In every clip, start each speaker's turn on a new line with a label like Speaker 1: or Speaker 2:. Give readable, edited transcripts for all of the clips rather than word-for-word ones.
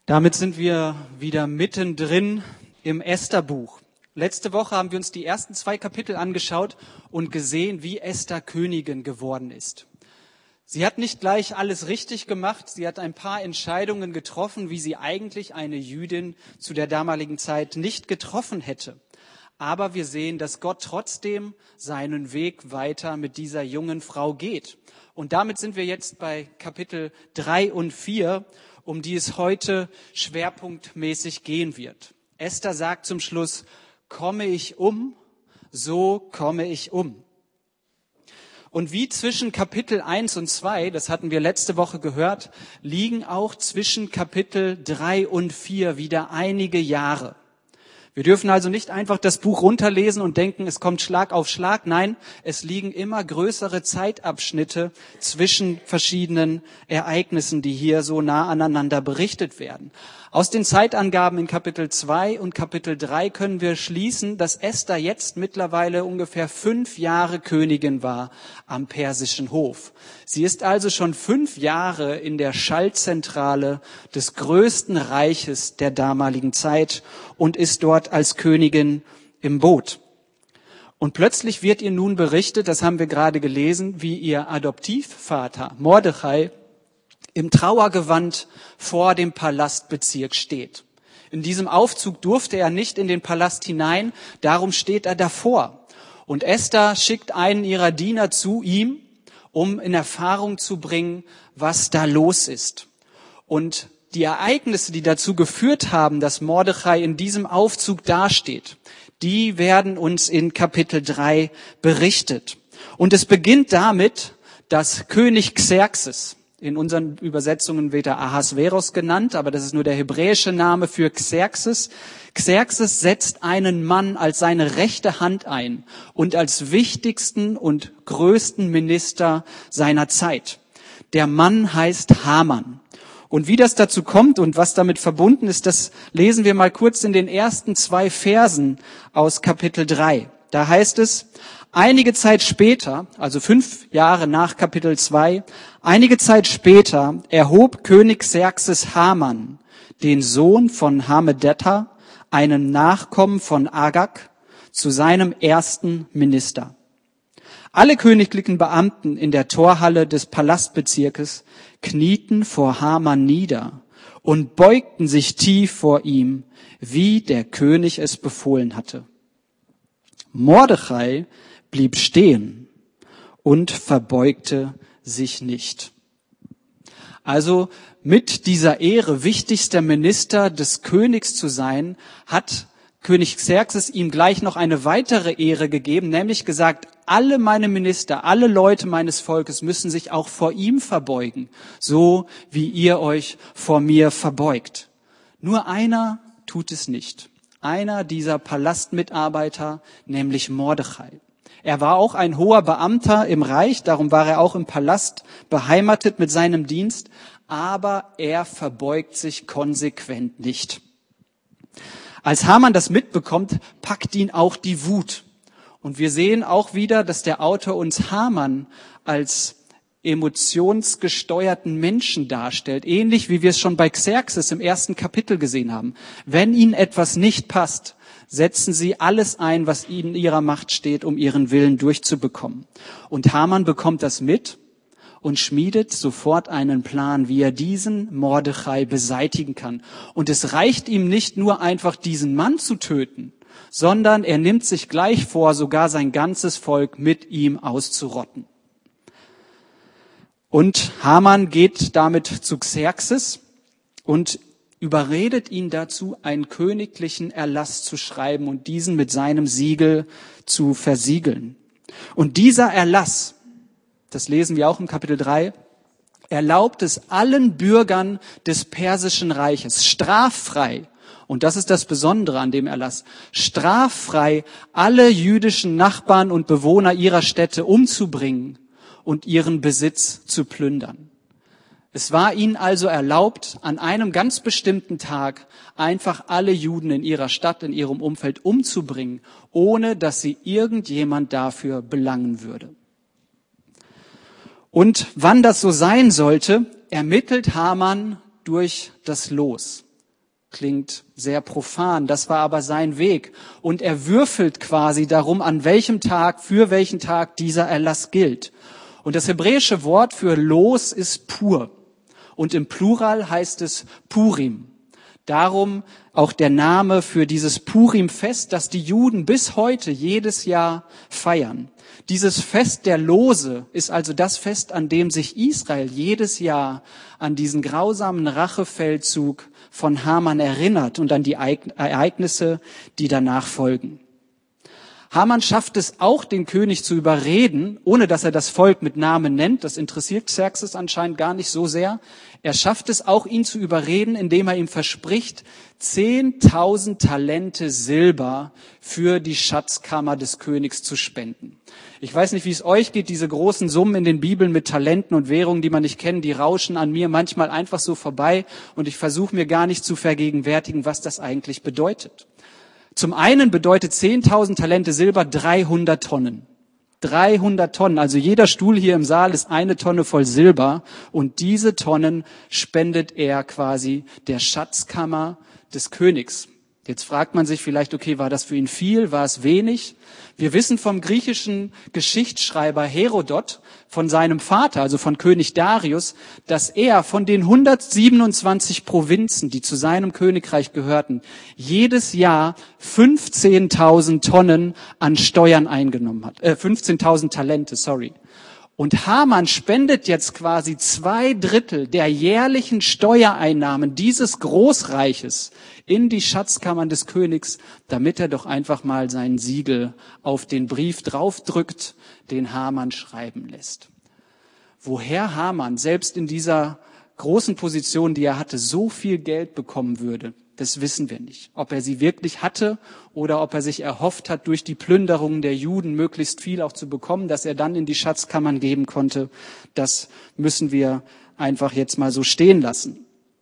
Speaker 1: Damit sind wir wieder mittendrin im Esther-Buch. Letzte Woche haben wir uns die ersten 2 Kapitel angeschaut und gesehen, wie Esther Königin geworden ist. Sie hat nicht gleich alles richtig gemacht. Sie hat ein paar Entscheidungen getroffen, wie sie eigentlich eine Jüdin zu der damaligen Zeit nicht getroffen hätte. Aber wir sehen, dass Gott trotzdem seinen Weg weiter mit dieser jungen Frau geht. Und damit sind wir jetzt bei Kapitel 3 und 4, um die es heute schwerpunktmäßig gehen wird. Esther sagt zum Schluss: Komme ich um, so komme ich um. Und wie zwischen Kapitel 1 und 2, das hatten wir letzte Woche gehört, liegen auch zwischen Kapitel 3 und 4 wieder einige Jahre. Wir dürfen also nicht einfach das Buch runterlesen und denken, es kommt Schlag auf Schlag. Nein, es liegen immer größere Zeitabschnitte zwischen verschiedenen Ereignissen, die hier so nah aneinander berichtet werden. Aus den Zeitangaben in Kapitel 2 und Kapitel 3 können wir schließen, dass Esther jetzt mittlerweile ungefähr 5 Jahre Königin war am persischen Hof. Sie ist also schon 5 Jahre in der Schaltzentrale des größten Reiches der damaligen Zeit und ist dort als Königin im Boot. Und plötzlich wird ihr nun berichtet, das haben wir gerade gelesen, wie ihr Adoptivvater Mordechai im Trauergewand vor dem Palastbezirk steht. In diesem Aufzug durfte er nicht in den Palast hinein, darum steht er davor. Und Esther schickt einen ihrer Diener zu ihm, um in Erfahrung zu bringen, was da los ist. Und die Ereignisse, die dazu geführt haben, dass Mordechai in diesem Aufzug dasteht, die werden uns in Kapitel 3 berichtet. Und es beginnt damit, dass König Xerxes, in unseren Übersetzungen wird er Ahasveros genannt, aber das ist nur der hebräische Name für Xerxes. Xerxes setzt einen Mann als seine rechte Hand ein und als wichtigsten und größten Minister seiner Zeit. Der Mann heißt Haman. Und wie das dazu kommt und was damit verbunden ist, das lesen wir mal kurz in den ersten 2 Versen aus Kapitel 3. Da heißt es: Einige Zeit später, also 5 Jahre nach Kapitel 2, einige Zeit später erhob König Xerxes Haman, den Sohn von Hamedata, einen Nachkommen von Agag, zu seinem ersten Minister. Alle königlichen Beamten in der Torhalle des Palastbezirkes knieten vor Haman nieder und beugten sich tief vor ihm, wie der König es befohlen hatte. Mordechai blieb stehen und verbeugte sich nicht. Also mit dieser Ehre, wichtigster Minister des Königs zu sein, hat König Xerxes ihm gleich noch eine weitere Ehre gegeben, nämlich gesagt: Alle meine Minister, alle Leute meines Volkes müssen sich auch vor ihm verbeugen, so wie ihr euch vor mir verbeugt. Nur einer tut es nicht. Einer dieser Palastmitarbeiter, nämlich Mordechai. Er war auch ein hoher Beamter im Reich, darum war er auch im Palast beheimatet mit seinem Dienst, aber er verbeugt sich konsequent nicht. Als Haman das mitbekommt, packt ihn auch die Wut. Und wir sehen auch wieder, dass der Autor uns Haman als emotionsgesteuerten Menschen darstellt, ähnlich wie wir es schon bei Xerxes im 1. Kapitel gesehen haben. Wenn ihnen etwas nicht passt, setzen sie alles ein, was ihnen in ihrer Macht steht, um ihren Willen durchzubekommen. Und Haman bekommt das mit und schmiedet sofort einen Plan, wie er diesen Mordechai beseitigen kann. Und es reicht ihm nicht nur einfach, diesen Mann zu töten, sondern er nimmt sich gleich vor, sogar sein ganzes Volk mit ihm auszurotten. Und Haman geht damit zu Xerxes und überredet ihn dazu, einen königlichen Erlass zu schreiben und diesen mit seinem Siegel zu versiegeln. Und dieser Erlass, das lesen wir auch im Kapitel 3, erlaubt es allen Bürgern des persischen Reiches straffrei, und das ist das Besondere an dem Erlass, straffrei alle jüdischen Nachbarn und Bewohner ihrer Städte umzubringen und ihren Besitz zu plündern. Es war ihnen also erlaubt, an einem ganz bestimmten Tag einfach alle Juden in ihrer Stadt, in ihrem Umfeld umzubringen, ohne dass sie irgendjemand dafür belangen würde. Und wann das so sein sollte, ermittelt Haman durch das Los. Klingt sehr profan, das war aber sein Weg. Und er würfelt quasi darum, an welchem Tag, für welchen Tag dieser Erlass gilt. Und das hebräische Wort für Los ist Pur. Und im Plural heißt es Purim. Darum auch der Name für dieses Purim-Fest, das die Juden bis heute jedes Jahr feiern. Dieses Fest der Lose ist also das Fest, an dem sich Israel jedes Jahr an diesen grausamen Rachefeldzug von Haman erinnert und an die Ereignisse, die danach folgen. Haman schafft es auch, den König zu überreden, ohne dass er das Volk mit Namen nennt. Das interessiert Xerxes anscheinend gar nicht so sehr. Er schafft es auch, ihn zu überreden, indem er ihm verspricht, 10.000 Talente Silber für die Schatzkammer des Königs zu spenden. Ich weiß nicht, wie es euch geht, diese großen Summen in den Bibeln mit Talenten und Währungen, die man nicht kennt, die rauschen an mir manchmal einfach so vorbei und ich versuche mir gar nicht zu vergegenwärtigen, was das eigentlich bedeutet. Zum einen bedeutet 10.000 Talente Silber 300 Tonnen. 300 Tonnen, also jeder Stuhl hier im Saal ist 1 Tonne voll Silber und diese Tonnen spendet er quasi der Schatzkammer des Königs. Jetzt fragt man sich vielleicht, okay, war das für ihn viel, war es wenig? Wir wissen vom griechischen Geschichtsschreiber Herodot, von seinem Vater, also von König Darius, dass er von den 127 Provinzen, die zu seinem Königreich gehörten, jedes Jahr 15.000 Tonnen an Steuern eingenommen hat. 15.000 Talente, sorry. Und Haman spendet jetzt quasi 2/3 der jährlichen Steuereinnahmen dieses Großreiches in die Schatzkammern des Königs, damit er doch einfach mal sein Siegel auf den Brief draufdrückt, den Haman schreiben lässt. Woher Haman selbst in dieser großen Position, die er hatte, so viel Geld bekommen würde, das wissen wir nicht. Ob er sie wirklich hatte oder ob er sich erhofft hat, durch die Plünderungen der Juden möglichst viel auch zu bekommen, dass er dann in die Schatzkammern geben konnte, das müssen wir einfach jetzt mal so stehen lassen.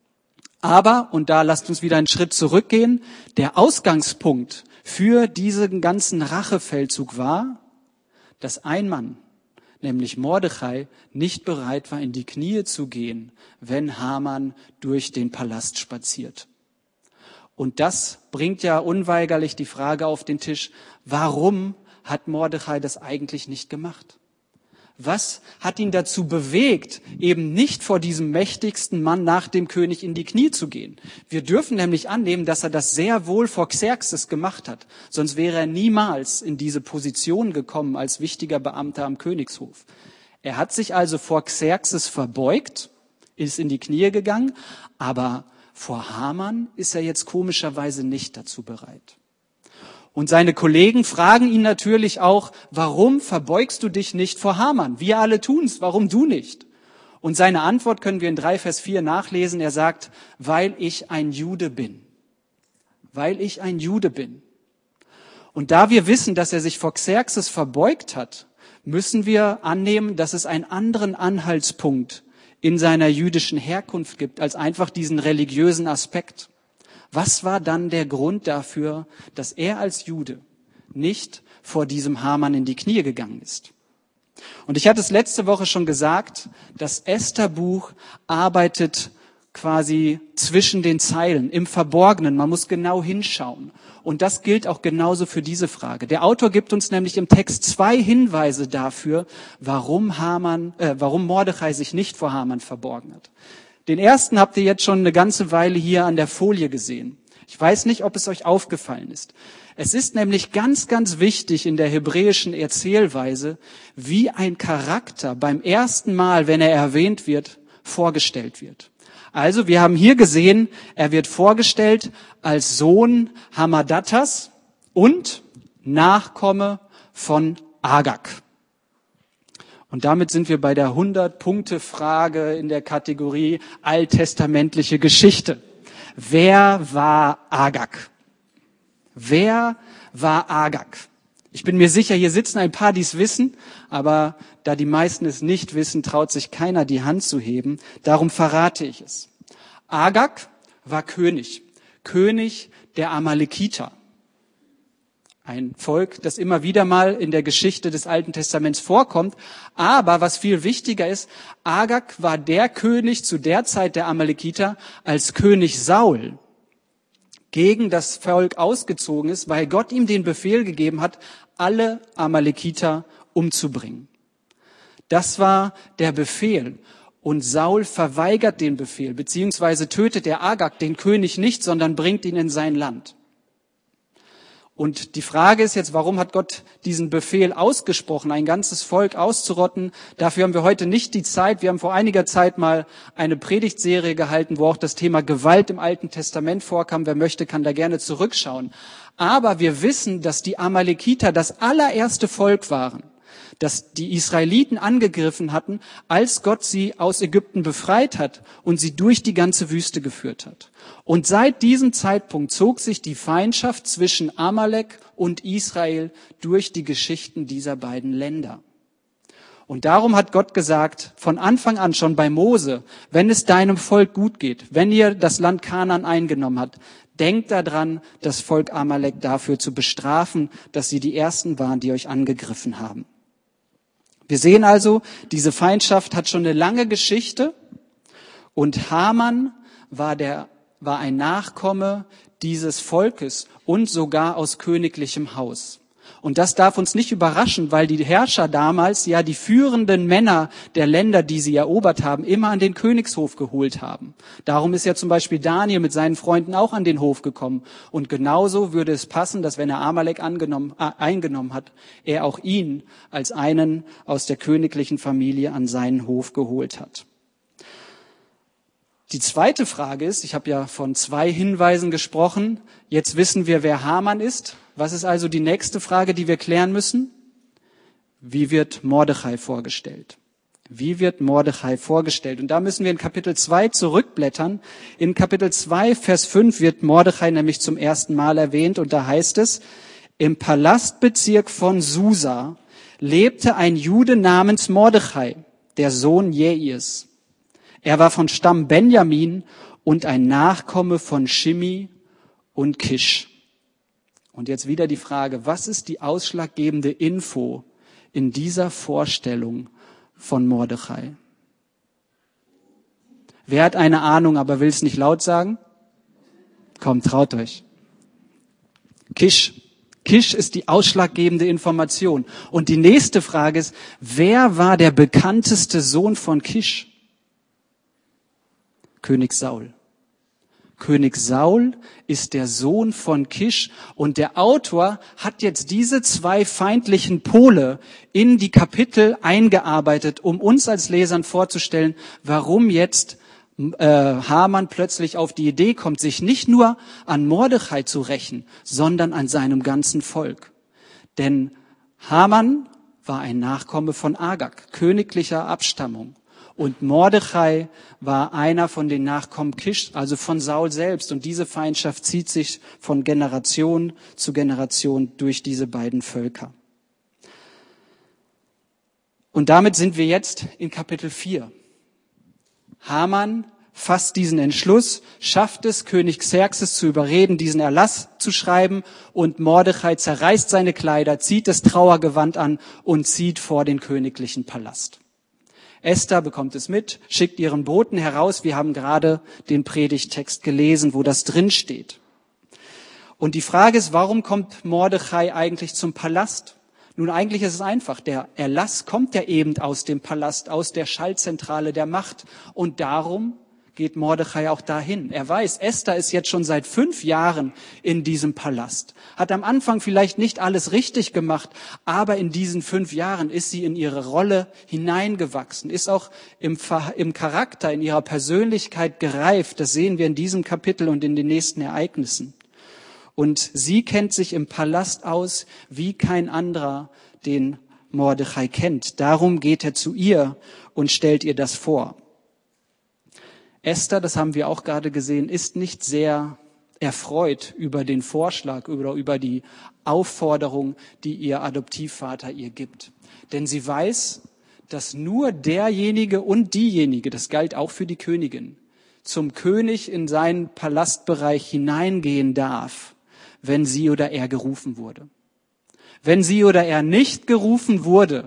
Speaker 1: Aber, und da lasst uns wieder einen Schritt zurückgehen, der Ausgangspunkt für diesen ganzen Rachefeldzug war, dass ein Mann, nämlich Mordechai, nicht bereit war, in die Knie zu gehen, wenn Haman durch den Palast spaziert. Und das bringt ja unweigerlich die Frage auf den Tisch, warum hat Mordechai das eigentlich nicht gemacht? Was hat ihn dazu bewegt, eben nicht vor diesem mächtigsten Mann nach dem König in die Knie zu gehen? Wir dürfen nämlich annehmen, dass er das sehr wohl vor Xerxes gemacht hat. Sonst wäre er niemals in diese Position gekommen als wichtiger Beamter am Königshof. Er hat sich also vor Xerxes verbeugt, ist in die Knie gegangen, aber vor Haman ist er jetzt komischerweise nicht dazu bereit. Und seine Kollegen fragen ihn natürlich auch, warum verbeugst du dich nicht vor Haman? Wir alle tun's, warum du nicht? Und seine Antwort können wir in 3 Vers 4 nachlesen. Er sagt, weil ich ein Jude bin. Weil ich ein Jude bin. Und da wir wissen, dass er sich vor Xerxes verbeugt hat, müssen wir annehmen, dass es einen anderen Anhaltspunkt in seiner jüdischen Herkunft gibt, als einfach diesen religiösen Aspekt. Was war dann der Grund dafür, dass er als Jude nicht vor diesem Haman in die Knie gegangen ist? Und ich hatte es letzte Woche schon gesagt, das Esther-Buch arbeitet quasi zwischen den Zeilen, im Verborgenen. Man muss genau hinschauen. Und das gilt auch genauso für diese Frage. Der Autor gibt uns nämlich im Text 2 Hinweise dafür, warum Mordechai sich nicht vor Haman verborgen hat. Den ersten habt ihr jetzt schon eine ganze Weile hier an der Folie gesehen. Ich weiß nicht, ob es euch aufgefallen ist. Es ist nämlich ganz, ganz wichtig in der hebräischen Erzählweise, wie ein Charakter beim ersten Mal, wenn er erwähnt wird, vorgestellt wird. Also, wir haben hier gesehen, er wird vorgestellt als Sohn Hamadatas und Nachkomme von Agag. Und damit sind wir bei der 100-Punkte-Frage in der Kategorie alttestamentliche Geschichte. Wer war Agag? Wer war Agag? Ich bin mir sicher, hier sitzen ein paar, die es wissen, aber da die meisten es nicht wissen, traut sich keiner, die Hand zu heben. Darum verrate ich es. Agag war König der Amalekiter. Ein Volk, das immer wieder mal in der Geschichte des Alten Testaments vorkommt. Aber was viel wichtiger ist, Agag war der König zu der Zeit der Amalekiter, als König Saul gegen das Volk ausgezogen ist, weil Gott ihm den Befehl gegeben hat, alle Amalekiter umzubringen. Das war der Befehl. Und Saul verweigert den Befehl, beziehungsweise tötet der Agag, den König, nicht, sondern bringt ihn in sein Land. Und die Frage ist jetzt, warum hat Gott diesen Befehl ausgesprochen, ein ganzes Volk auszurotten? Dafür haben wir heute nicht die Zeit. Wir haben vor einiger Zeit mal eine Predigtserie gehalten, wo auch das Thema Gewalt im Alten Testament vorkam. Wer möchte, kann da gerne zurückschauen. Aber wir wissen, dass die Amalekiter das allererste Volk waren, das die Israeliten angegriffen hatten, als Gott sie aus Ägypten befreit hat und sie durch die ganze Wüste geführt hat. Und seit diesem Zeitpunkt zog sich die Feindschaft zwischen Amalek und Israel durch die Geschichten dieser beiden Länder. Und darum hat Gott gesagt, von Anfang an schon bei Mose, wenn es deinem Volk gut geht, wenn ihr das Land Kanaan eingenommen habt, denkt daran, das Volk Amalek dafür zu bestrafen, dass sie die Ersten waren, die euch angegriffen haben. Wir sehen also, diese Feindschaft hat schon eine lange Geschichte und Haman war ein Nachkomme dieses Volkes und sogar aus königlichem Haus. Und das darf uns nicht überraschen, weil die Herrscher damals ja die führenden Männer der Länder, die sie erobert haben, immer an den Königshof geholt haben. Darum ist ja zum Beispiel Daniel mit seinen Freunden auch an den Hof gekommen. Und genauso würde es passen, dass wenn er Amalek eingenommen hat, er auch ihn als einen aus der königlichen Familie an seinen Hof geholt hat. Die zweite Frage ist, ich habe ja von 2 Hinweisen gesprochen, jetzt wissen wir, wer Haman ist. Was ist also die nächste Frage, die wir klären müssen? Wie wird Mordechai vorgestellt? Wie wird Mordechai vorgestellt? Und da müssen wir in Kapitel 2 zurückblättern. In Kapitel 2, Vers 5 wird Mordechai nämlich zum ersten Mal erwähnt und da heißt es, im Palastbezirk von Susa lebte ein Jude namens Mordechai, der Sohn Jeirs. Er war von Stamm Benjamin und ein Nachkomme von Shimi und Kisch. Und jetzt wieder die Frage, was ist die ausschlaggebende Info in dieser Vorstellung von Mordechai? Wer hat eine Ahnung, aber will es nicht laut sagen? Komm, traut euch. Kisch. Kisch ist die ausschlaggebende Information. Und die nächste Frage ist, wer war der bekannteste Sohn von Kisch? König Saul. König Saul ist der Sohn von Kisch und der Autor hat jetzt diese 2 feindlichen Pole in die Kapitel eingearbeitet, um uns als Lesern vorzustellen, warum jetzt Haman plötzlich auf die Idee kommt, sich nicht nur an Mordechai zu rächen, sondern an seinem ganzen Volk. Denn Haman war ein Nachkomme von Agag, königlicher Abstammung. Und Mordechai war einer von den Nachkommen Kisch, also von Saul selbst. Und diese Feindschaft zieht sich von Generation zu Generation durch diese beiden Völker. Und damit sind wir jetzt in Kapitel 4. Haman fasst diesen Entschluss, schafft es, König Xerxes zu überreden, diesen Erlass zu schreiben. Und Mordechai zerreißt seine Kleider, zieht das Trauergewand an und zieht vor den königlichen Palast. Esther bekommt es mit, schickt ihren Boten heraus. Wir haben gerade den Predigttext gelesen, wo das drin steht. Und die Frage ist, warum kommt Mordechai eigentlich zum Palast? Nun, eigentlich ist es einfach. Der Erlass kommt ja eben aus dem Palast, aus der Schaltzentrale der Macht. Und darum geht Mordechai auch dahin. Er weiß, Esther ist jetzt schon seit 5 Jahren in diesem Palast. Hat am Anfang vielleicht nicht alles richtig gemacht, aber in diesen 5 Jahren ist sie in ihre Rolle hineingewachsen, ist auch im Charakter, in ihrer Persönlichkeit gereift. Das sehen wir in diesem Kapitel und in den nächsten Ereignissen. Und sie kennt sich im Palast aus, wie kein anderer den Mordechai kennt. Darum geht er zu ihr und stellt ihr das vor. Esther, das haben wir auch gerade gesehen, ist nicht sehr erfreut über den Vorschlag oder über die Aufforderung, die ihr Adoptivvater ihr gibt. Denn sie weiß, dass nur derjenige und diejenige, das galt auch für die Königin, zum König in seinen Palastbereich hineingehen darf, wenn sie oder er gerufen wurde. Wenn sie oder er nicht gerufen wurde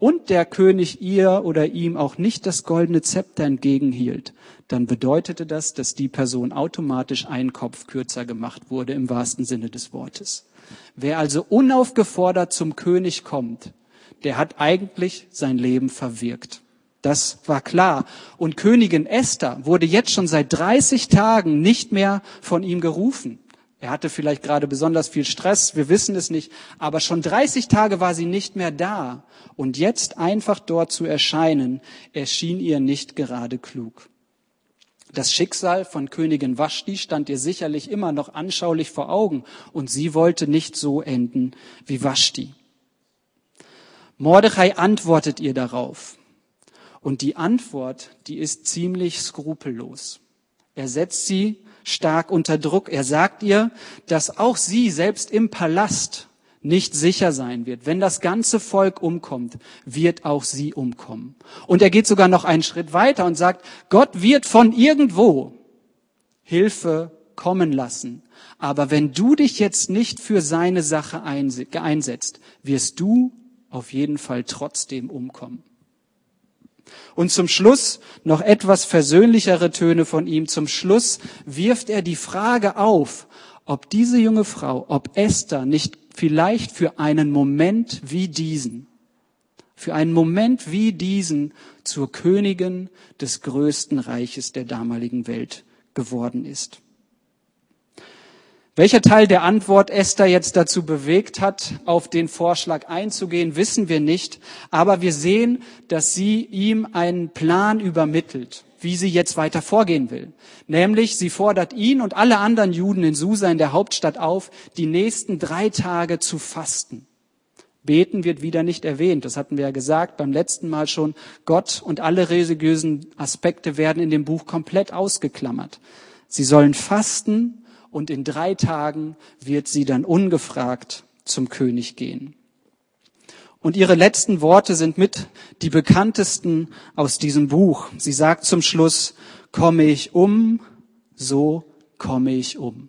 Speaker 1: und der König ihr oder ihm auch nicht das goldene Zepter entgegenhielt, dann bedeutete das, dass die Person automatisch einen Kopf kürzer gemacht wurde, im wahrsten Sinne des Wortes. Wer also unaufgefordert zum König kommt, der hat eigentlich sein Leben verwirkt. Das war klar. Und Königin Esther wurde jetzt schon seit 30 Tagen nicht mehr von ihm gerufen. Er hatte vielleicht gerade besonders viel Stress, wir wissen es nicht, aber schon 30 Tage war sie nicht mehr da. Und jetzt einfach dort zu erscheinen, erschien ihr nicht gerade klug. Das Schicksal von Königin Waschti stand ihr sicherlich immer noch anschaulich vor Augen und sie wollte nicht so enden wie Waschti. Mordechai antwortet ihr darauf. Und die Antwort, die ist ziemlich skrupellos. Er setzt sie stark unter Druck. Er sagt ihr, dass auch sie selbst im Palast nicht sicher sein wird. Wenn das ganze Volk umkommt, wird auch sie umkommen. Und er geht sogar noch einen Schritt weiter und sagt, Gott wird von irgendwo Hilfe kommen lassen. Aber wenn du dich jetzt nicht für seine Sache einsetzt, wirst du auf jeden Fall trotzdem umkommen. Und zum Schluss noch etwas versöhnlichere Töne von ihm. Zum Schluss wirft er die Frage auf, ob diese junge Frau, ob Esther nicht vielleicht für einen Moment wie diesen zur Königin des größten Reiches der damaligen Welt geworden ist. Welcher Teil der Antwort Esther jetzt dazu bewegt hat, auf den Vorschlag einzugehen, wissen wir nicht. Aber wir sehen, dass sie ihm einen Plan übermittelt, wie sie jetzt weiter vorgehen will. Nämlich, sie fordert ihn und alle anderen Juden in Susa, in der Hauptstadt, auf, die nächsten 3 Tage zu fasten. Beten wird wieder nicht erwähnt. Das hatten wir ja gesagt beim letzten Mal schon. Gott und alle religiösen Aspekte werden in dem Buch komplett ausgeklammert. Sie sollen fasten. Und in 3 Tagen wird sie dann ungefragt zum König gehen. Und ihre letzten Worte sind mit die bekanntesten aus diesem Buch. Sie sagt zum Schluss, komme ich um, so komme ich um.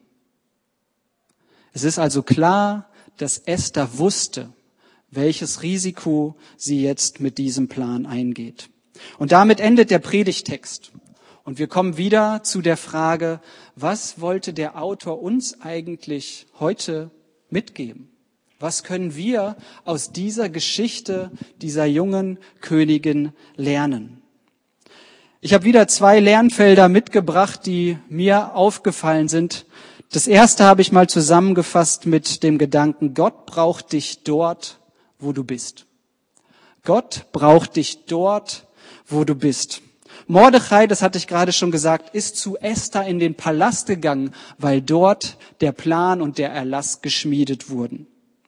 Speaker 1: Es ist also klar, dass Esther wusste, welches Risiko sie jetzt mit diesem Plan eingeht. Und damit endet der Predigtext. Und wir kommen wieder zu der Frage, was wollte der Autor uns eigentlich heute mitgeben? Was können wir aus dieser Geschichte dieser jungen Königin lernen? Ich habe wieder 2 Lernfelder mitgebracht, die mir aufgefallen sind. Das erste habe ich mal zusammengefasst mit dem Gedanken, Gott braucht dich dort, wo du bist. Gott braucht dich dort, wo du bist. Mordechai, das hatte ich gerade schon gesagt, ist zu Esther in den Palast gegangen, weil dort der Plan und der Erlass geschmiedet wurden.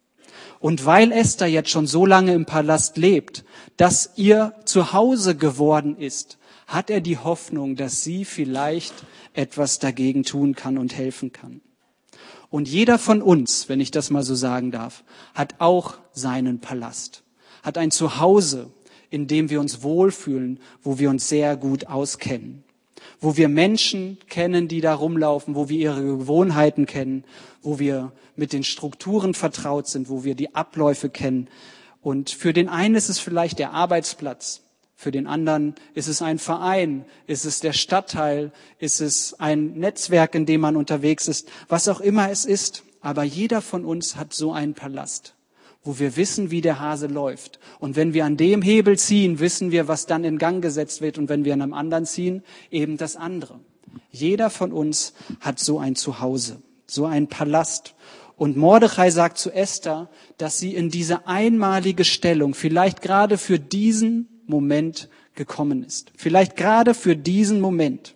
Speaker 1: Und weil Esther jetzt schon so lange im Palast lebt, dass ihr Zuhause geworden ist, hat er die Hoffnung, dass sie vielleicht etwas dagegen tun kann und helfen kann. Und jeder von uns, wenn ich das mal so sagen darf, hat auch seinen Palast, hat ein Zuhause, in dem wir uns wohlfühlen, wo wir uns sehr gut auskennen, wo wir Menschen kennen, die da rumlaufen, wo wir ihre Gewohnheiten kennen, wo wir mit den Strukturen vertraut sind, wo wir die Abläufe kennen. Und für den einen ist es vielleicht der Arbeitsplatz, für den anderen ist es ein Verein, ist es der Stadtteil, ist es ein Netzwerk, in dem man unterwegs ist, was auch immer es ist. Aber jeder von uns hat so einen Palast, wo wir wissen, wie der Hase läuft. Und wenn wir an dem Hebel ziehen, wissen wir, was dann in Gang gesetzt wird. Und wenn wir an einem anderen ziehen, eben das andere. Jeder von uns hat so ein Zuhause, so einen Palast. Und Mordechai sagt zu Esther, dass sie in diese einmalige Stellung vielleicht gerade für diesen Moment gekommen ist. Vielleicht gerade für diesen Moment.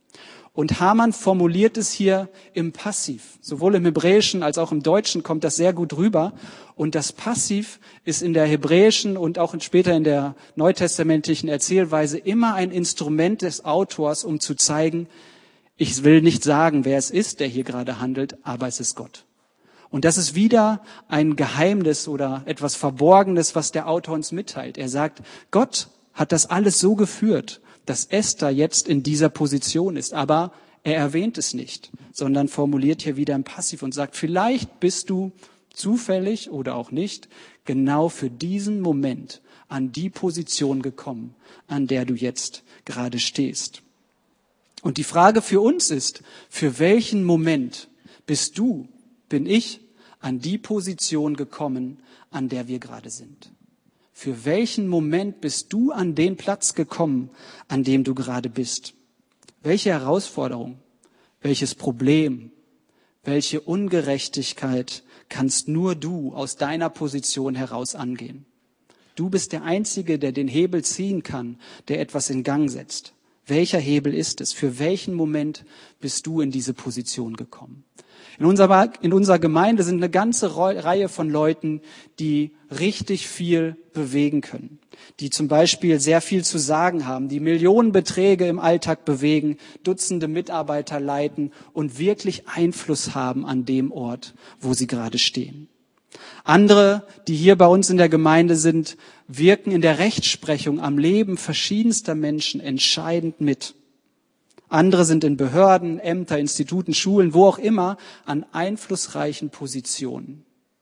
Speaker 1: Und Hamann formuliert es hier im Passiv. Sowohl im Hebräischen als auch im Deutschen kommt das sehr gut rüber. Und das Passiv ist in der hebräischen und auch später in der neutestamentlichen Erzählweise immer ein Instrument des Autors, um zu zeigen, ich will nicht sagen, wer es ist, der hier gerade handelt, aber es ist Gott. Und das ist wieder ein Geheimnis oder etwas Verborgenes, was der Autor uns mitteilt. Er sagt, Gott hat das alles so geführt, dass Esther jetzt in dieser Position ist. Aber er erwähnt es nicht, sondern formuliert hier wieder im Passiv und sagt, vielleicht bist du zufällig oder auch nicht, genau für diesen Moment an die Position gekommen, an der du jetzt gerade stehst. Und die Frage für uns ist, für welchen Moment bin ich an die Position gekommen, an der wir gerade sind? Für welchen Moment bist du an den Platz gekommen, an dem du gerade bist? Welche Herausforderung, welches Problem, welche Ungerechtigkeit kannst nur du aus deiner Position heraus angehen? Du bist der Einzige, der den Hebel ziehen kann, der etwas in Gang setzt. Welcher Hebel ist es? Für welchen Moment bist du in diese Position gekommen? In unserer Gemeinde sind eine ganze Reihe von Leuten, die richtig viel bewegen können, die zum Beispiel sehr viel zu sagen haben, die Millionenbeträge im Alltag bewegen, Dutzende Mitarbeiter leiten und wirklich Einfluss haben an dem Ort, wo sie gerade stehen. Andere, die hier bei uns in der Gemeinde sind, wirken in der Rechtsprechung am Leben verschiedenster Menschen entscheidend mit. Andere sind in Behörden, Ämter, Instituten, Schulen, wo auch immer, an einflussreichen Positionen.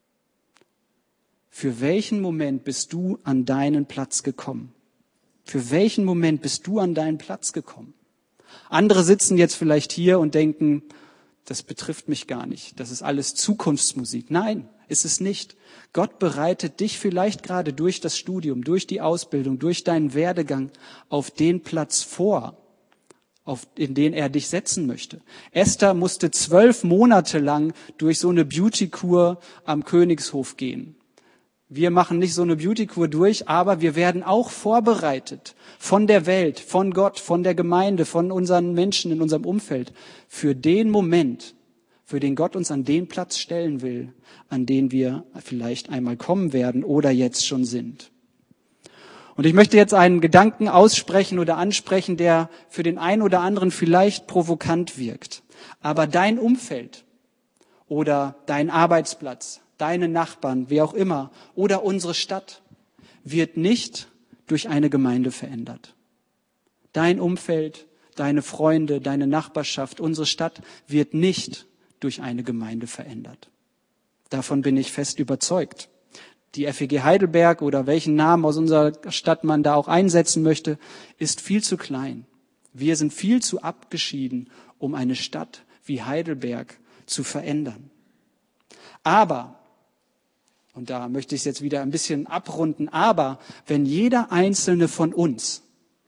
Speaker 1: Für welchen Moment bist du an deinen Platz gekommen? Für welchen Moment bist du an deinen Platz gekommen? Andere sitzen jetzt vielleicht hier und denken, das betrifft mich gar nicht, das ist alles Zukunftsmusik. Nein, ist es nicht. Gott bereitet dich vielleicht gerade durch das Studium, durch die Ausbildung, durch deinen Werdegang auf den Platz vor, in den er dich setzen möchte. Esther musste 12 Monate lang durch so eine Beauty-Kur am Königshof gehen. Wir machen nicht so eine Beauty-Kur durch, aber wir werden auch vorbereitet von der Welt, von Gott, von der Gemeinde, von unseren Menschen in unserem Umfeld für den Moment, für den Gott uns an den Platz stellen will, an den wir vielleicht einmal kommen werden oder jetzt schon sind. Und ich möchte jetzt einen Gedanken aussprechen oder ansprechen, der für den einen oder anderen vielleicht provokant wirkt. Aber dein Umfeld oder dein Arbeitsplatz, deine Nachbarn, wer auch immer, oder unsere Stadt wird nicht durch eine Gemeinde verändert. Dein Umfeld, deine Freunde, deine Nachbarschaft, unsere Stadt wird nicht durch eine Gemeinde verändert. Davon bin ich fest überzeugt. Die FEG Heidelberg oder welchen Namen aus unserer Stadt man da auch einsetzen möchte, ist viel zu klein. Wir sind viel zu abgeschieden, um eine Stadt wie Heidelberg zu verändern. Aber, und da möchte ich es jetzt wieder ein bisschen abrunden, aber wenn jeder einzelne von uns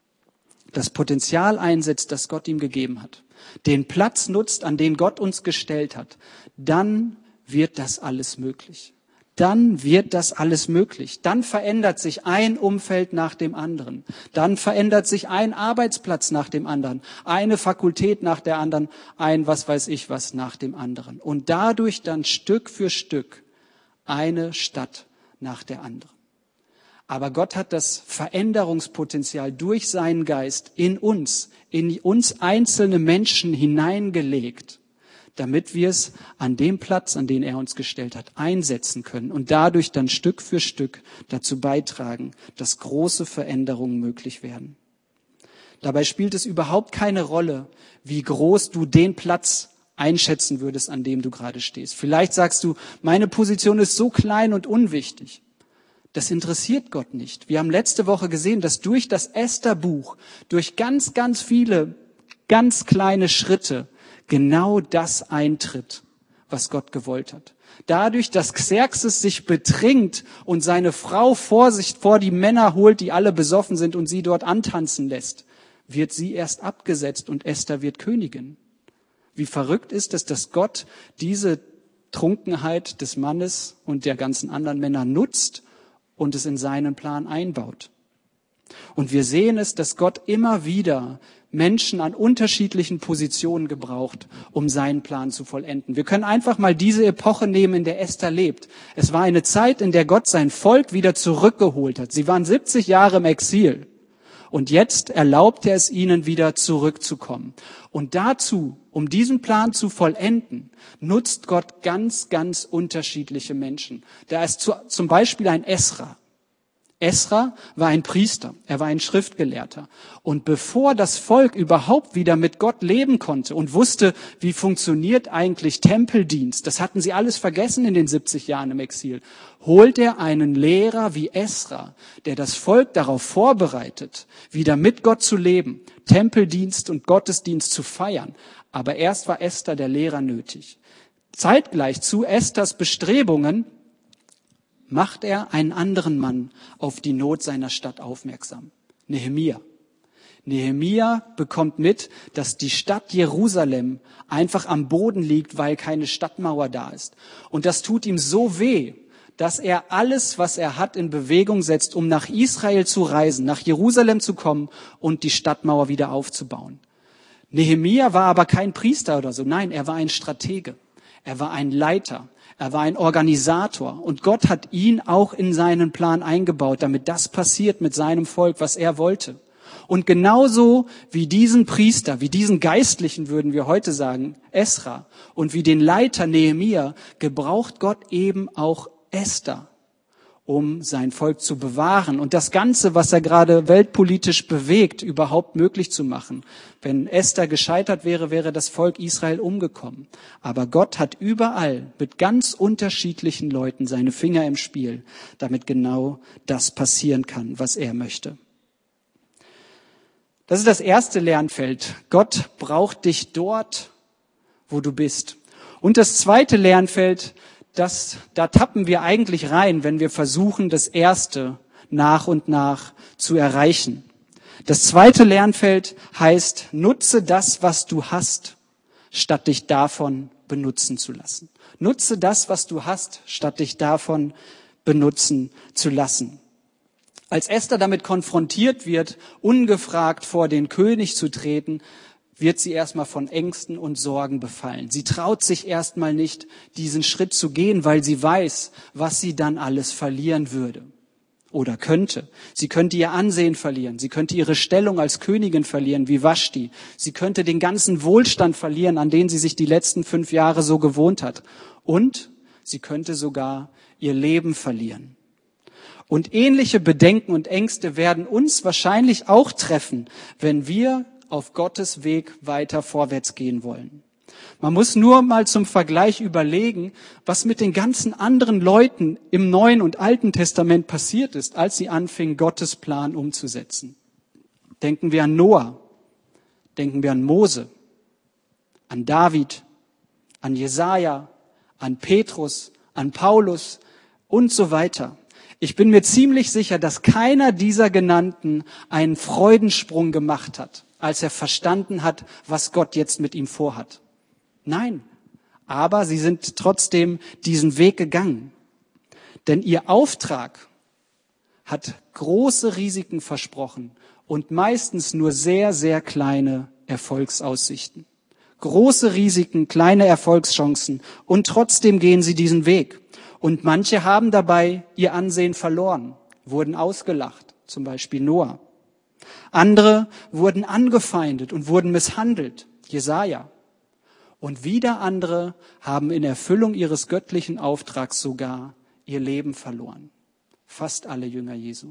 Speaker 1: das Potenzial einsetzt, das Gott ihm gegeben hat, den Platz nutzt, an den Gott uns gestellt hat, dann wird das alles möglich. Dann wird das alles möglich. Dann verändert sich ein Umfeld nach dem anderen. Dann verändert sich ein Arbeitsplatz nach dem anderen, eine Fakultät nach der anderen, ein was weiß ich was nach dem anderen. Und dadurch dann Stück für Stück eine Stadt nach der anderen. Aber Gott hat das Veränderungspotenzial durch seinen Geist in uns einzelne Menschen hineingelegt, damit wir es an dem Platz, an den er uns gestellt hat, einsetzen können und dadurch dann Stück für Stück dazu beitragen, dass große Veränderungen möglich werden. Dabei spielt es überhaupt keine Rolle, wie groß du den Platz einschätzen würdest, an dem du gerade stehst. Vielleicht sagst du, meine Position ist so klein und unwichtig. Das interessiert Gott nicht. Wir haben letzte Woche gesehen, dass durch das Esther-Buch, durch ganz, ganz viele, ganz kleine Schritte, genau das eintritt, was Gott gewollt hat. Dadurch, dass Xerxes sich betrinkt und seine Frau vor die Männer holt, die alle besoffen sind und sie dort antanzen lässt, wird sie erst abgesetzt und Esther wird Königin. Wie verrückt ist es, dass Gott diese Trunkenheit des Mannes und der ganzen anderen Männer nutzt und es in seinen Plan einbaut. Und wir sehen es, dass Gott immer wieder Menschen an unterschiedlichen Positionen gebraucht, um seinen Plan zu vollenden. Wir können einfach mal diese Epoche nehmen, in der Esther lebt. Es war eine Zeit, in der Gott sein Volk wieder zurückgeholt hat. Sie waren 70 Jahre im Exil. Und jetzt erlaubt er es ihnen, wieder zurückzukommen. Und dazu, um diesen Plan zu vollenden, nutzt Gott ganz, ganz unterschiedliche Menschen. Da ist zum Beispiel ein Esra. Esra war ein Priester, er war ein Schriftgelehrter. Und bevor das Volk überhaupt wieder mit Gott leben konnte und wusste, wie funktioniert eigentlich Tempeldienst, das hatten sie alles vergessen in den 70 Jahren im Exil, holt er einen Lehrer wie Esra, der das Volk darauf vorbereitet, wieder mit Gott zu leben, Tempeldienst und Gottesdienst zu feiern. Aber erst war Esther der Lehrer nötig. Zeitgleich zu Esthers Bestrebungen macht er einen anderen Mann auf die Not seiner Stadt aufmerksam. Nehemia. Nehemia bekommt mit, dass die Stadt Jerusalem einfach am Boden liegt, weil keine Stadtmauer da ist. Und das tut ihm so weh, dass er alles, was er hat, in Bewegung setzt, um nach Israel zu reisen, nach Jerusalem zu kommen und die Stadtmauer wieder aufzubauen. Nehemia war aber kein Priester oder so. Nein, er war ein Stratege. Er war ein Leiter. Er war ein Organisator und Gott hat ihn auch in seinen Plan eingebaut, damit das passiert mit seinem Volk, was er wollte. Und genauso wie diesen Priester, wie diesen Geistlichen, würden wir heute sagen, Esra, und wie den Leiter Nehemia, gebraucht Gott eben auch Esther, um sein Volk zu bewahren und das Ganze, was er gerade weltpolitisch bewegt, überhaupt möglich zu machen. Wenn Esther gescheitert wäre, wäre das Volk Israel umgekommen. Aber Gott hat überall mit ganz unterschiedlichen Leuten seine Finger im Spiel, damit genau das passieren kann, was er möchte. Das ist das erste Lernfeld. Gott braucht dich dort, wo du bist. Und das zweite Lernfeld, da tappen wir eigentlich rein, wenn wir versuchen, das erste nach und nach zu erreichen. Das zweite Lernfeld heißt, nutze das, was du hast, statt dich davon benutzen zu lassen. Nutze das, was du hast, statt dich davon benutzen zu lassen. Als Esther damit konfrontiert wird, ungefragt vor den König zu treten, wird sie erstmal von Ängsten und Sorgen befallen. Sie traut sich erstmal nicht, diesen Schritt zu gehen, weil sie weiß, was sie dann alles verlieren würde oder könnte. Sie könnte ihr Ansehen verlieren, sie könnte ihre Stellung als Königin verlieren, wie Vashti. Sie könnte den ganzen Wohlstand verlieren, an den sie sich die letzten 5 Jahre so gewohnt hat. Und sie könnte sogar ihr Leben verlieren. Und ähnliche Bedenken und Ängste werden uns wahrscheinlich auch treffen, wenn wir auf Gottes Weg weiter vorwärts gehen wollen. Man muss nur mal zum Vergleich überlegen, was mit den ganzen anderen Leuten im Neuen und Alten Testament passiert ist, als sie anfingen, Gottes Plan umzusetzen. Denken wir an Noah, denken wir an Mose, an David, an Jesaja, an Petrus, an Paulus und so weiter. Ich bin mir ziemlich sicher, dass keiner dieser Genannten einen Freudensprung gemacht hat, als er verstanden hat, was Gott jetzt mit ihm vorhat. Nein, aber sie sind trotzdem diesen Weg gegangen. Denn ihr Auftrag hat große Risiken versprochen und meistens nur sehr, sehr kleine Erfolgsaussichten. Große Risiken, kleine Erfolgschancen und trotzdem gehen sie diesen Weg. Und manche haben dabei ihr Ansehen verloren, wurden ausgelacht, zum Beispiel Noah. Andere wurden angefeindet und wurden misshandelt, Jesaja. Und wieder andere haben in Erfüllung ihres göttlichen Auftrags sogar ihr Leben verloren. Fast alle Jünger Jesu.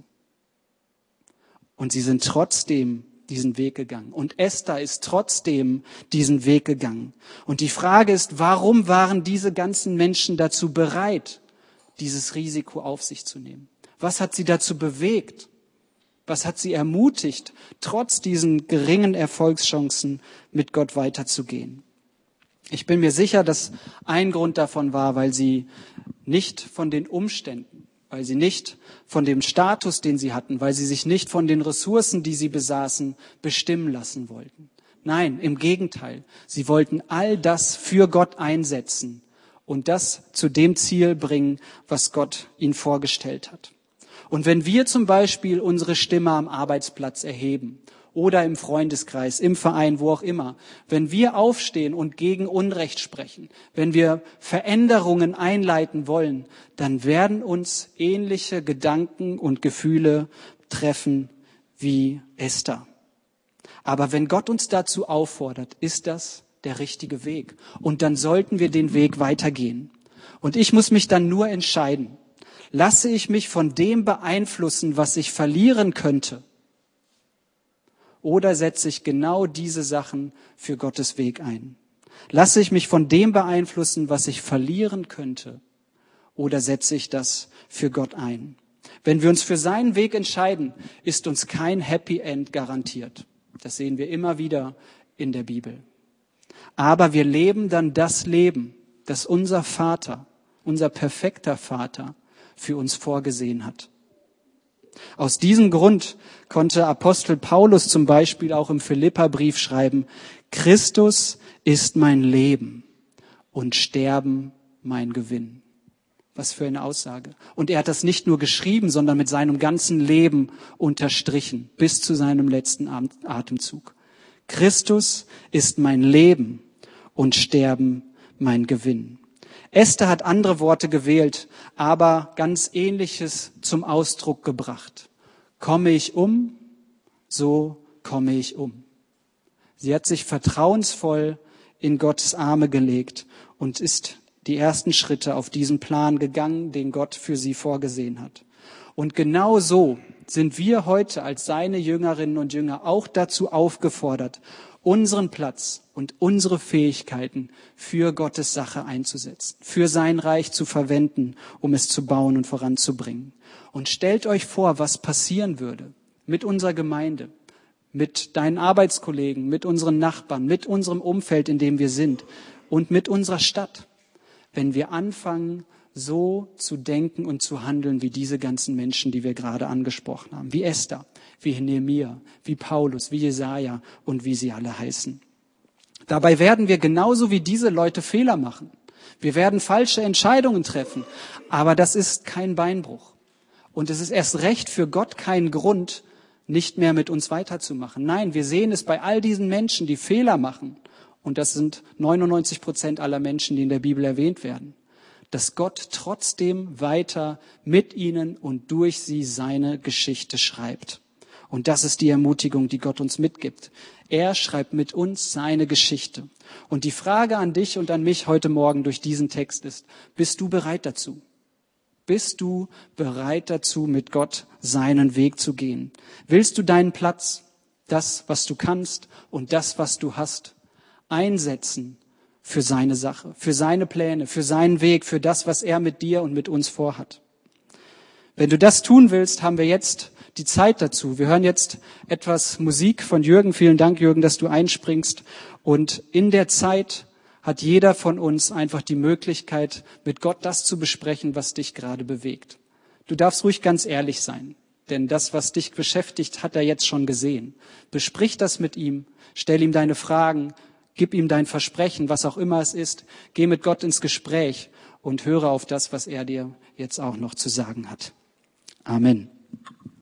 Speaker 1: Und sie sind trotzdem diesen Weg gegangen. Und Esther ist trotzdem diesen Weg gegangen. Und die Frage ist, warum waren diese ganzen Menschen dazu bereit, dieses Risiko auf sich zu nehmen? Was hat sie dazu bewegt? Was hat sie ermutigt, trotz diesen geringen Erfolgschancen mit Gott weiterzugehen? Ich bin mir sicher, dass ein Grund davon war, weil sie nicht von den Umständen, weil sie nicht von dem Status, den sie hatten, weil sie sich nicht von den Ressourcen, die sie besaßen, bestimmen lassen wollten. Nein, im Gegenteil. Sie wollten all das für Gott einsetzen und das zu dem Ziel bringen, was Gott ihnen vorgestellt hat. Und wenn wir zum Beispiel unsere Stimme am Arbeitsplatz erheben oder im Freundeskreis, im Verein, wo auch immer, wenn wir aufstehen und gegen Unrecht sprechen, wenn wir Veränderungen einleiten wollen, dann werden uns ähnliche Gedanken und Gefühle treffen wie Esther. Aber wenn Gott uns dazu auffordert, ist das der richtige Weg. Und dann sollten wir den Weg weitergehen. Und ich muss mich dann nur entscheiden. Lasse ich mich von dem beeinflussen, was ich verlieren könnte? Oder setze ich genau diese Sachen für Gottes Weg ein? Lasse ich mich von dem beeinflussen, was ich verlieren könnte? Oder setze ich das für Gott ein? Wenn wir uns für seinen Weg entscheiden, ist uns kein Happy End garantiert. Das sehen wir immer wieder in der Bibel. Aber wir leben dann das Leben, das unser Vater, unser perfekter Vater, für uns vorgesehen hat. Aus diesem Grund konnte Apostel Paulus zum Beispiel auch im Philipperbrief schreiben, Christus ist mein Leben und Sterben mein Gewinn. Was für eine Aussage. Und er hat das nicht nur geschrieben, sondern mit seinem ganzen Leben unterstrichen, bis zu seinem letzten Atemzug. Christus ist mein Leben und Sterben mein Gewinn. Esther hat andere Worte gewählt, aber ganz Ähnliches zum Ausdruck gebracht. Komme ich um, so komme ich um. Sie hat sich vertrauensvoll in Gottes Arme gelegt und ist die ersten Schritte auf diesen Plan gegangen, den Gott für sie vorgesehen hat. Und genau so sind wir heute als seine Jüngerinnen und Jünger auch dazu aufgefordert, unseren Platz und unsere Fähigkeiten für Gottes Sache einzusetzen, für sein Reich zu verwenden, um es zu bauen und voranzubringen. Und stellt euch vor, was passieren würde mit unserer Gemeinde, mit deinen Arbeitskollegen, mit unseren Nachbarn, mit unserem Umfeld, in dem wir sind und mit unserer Stadt, wenn wir anfangen, so zu denken und zu handeln wie diese ganzen Menschen, die wir gerade angesprochen haben, wie Esther, wie Nehemia, wie Paulus, wie Jesaja und wie sie alle heißen. Dabei werden wir genauso wie diese Leute Fehler machen. Wir werden falsche Entscheidungen treffen, aber das ist kein Beinbruch. Und es ist erst recht für Gott kein Grund, nicht mehr mit uns weiterzumachen. Nein, wir sehen es bei all diesen Menschen, die Fehler machen. Und das sind 99% aller Menschen, die in der Bibel erwähnt werden. Dass Gott trotzdem weiter mit ihnen und durch sie seine Geschichte schreibt. Und das ist die Ermutigung, die Gott uns mitgibt. Er schreibt mit uns seine Geschichte. Und die Frage an dich und an mich heute Morgen durch diesen Text ist, bist du bereit dazu? Bist du bereit dazu, mit Gott seinen Weg zu gehen? Willst du deinen Platz, das, was du kannst und das, was du hast, einsetzen für seine Sache, für seine Pläne, für seinen Weg, für das, was er mit dir und mit uns vorhat? Wenn du das tun willst, haben wir jetzt die Zeit dazu. Wir hören jetzt etwas Musik von Jürgen. Vielen Dank, Jürgen, dass du einspringst. Und in der Zeit hat jeder von uns einfach die Möglichkeit, mit Gott das zu besprechen, was dich gerade bewegt. Du darfst ruhig ganz ehrlich sein, denn das, was dich beschäftigt, hat er jetzt schon gesehen. Besprich das mit ihm, stell ihm deine Fragen, gib ihm dein Versprechen, was auch immer es ist. Geh mit Gott ins Gespräch und höre auf das, was er dir jetzt auch noch zu sagen hat. Amen.